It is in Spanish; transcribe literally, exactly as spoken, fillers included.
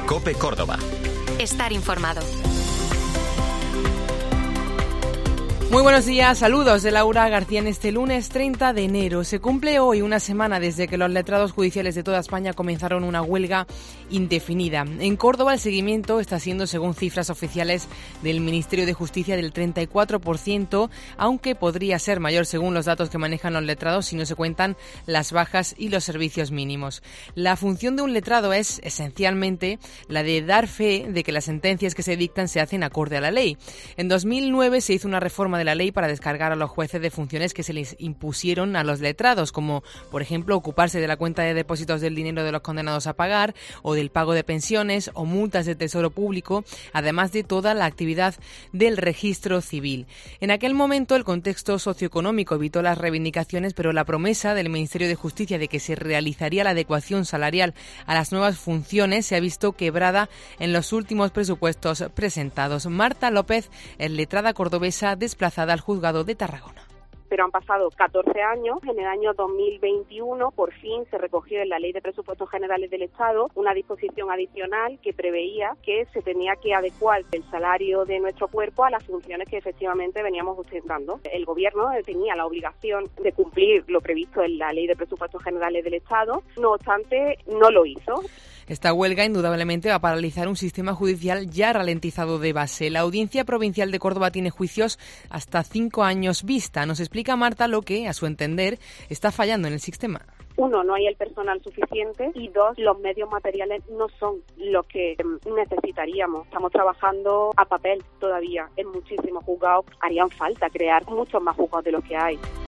COPE Córdoba. Estar informado. Muy buenos días, saludos de Laura García en este lunes treinta de enero. Se cumple hoy una semana desde que los letrados judiciales de toda España comenzaron una huelga indefinida. En Córdoba el seguimiento está siendo, según cifras oficiales del Ministerio de Justicia, del treinta y cuatro por ciento, aunque podría ser mayor según los datos que manejan los letrados si no se cuentan las bajas y los servicios mínimos. La función de un letrado es esencialmente la de dar fe de que las sentencias que se dictan se hacen acorde a la ley. En dos mil nueve se hizo una reforma de la ley para descargar a los jueces de funciones que se les impusieron a los letrados, como por ejemplo ocuparse de la cuenta de depósitos del dinero de los condenados a pagar o del pago de pensiones o multas de Tesoro Público, además de toda la actividad del registro civil. En aquel momento el contexto socioeconómico evitó las reivindicaciones, pero la promesa del Ministerio de Justicia de que se realizaría la adecuación salarial a las nuevas funciones se ha visto quebrada en los últimos presupuestos presentados. Marta López es letrada cordobesa desplazada al juzgado de Tarragona. Pero han pasado catorce años. En el año dos mil veintiuno, por fin, se recogió en la Ley de Presupuestos Generales del Estado una disposición adicional que preveía que se tenía que adecuar el salario de nuestro cuerpo a las funciones que efectivamente veníamos ostentando. El Gobierno tenía la obligación de cumplir lo previsto en la Ley de Presupuestos Generales del Estado, no obstante, no lo hizo. Esta huelga indudablemente va a paralizar un sistema judicial ya ralentizado de base. La Audiencia Provincial de Córdoba tiene juicios hasta cinco años vista. Nos explica Marta lo que, a su entender, está fallando en el sistema. Uno, no hay el personal suficiente y dos, los medios materiales no son los que necesitaríamos. Estamos trabajando a papel todavía en muchísimos juzgados. Harían falta crear muchos más juzgados de los que hay.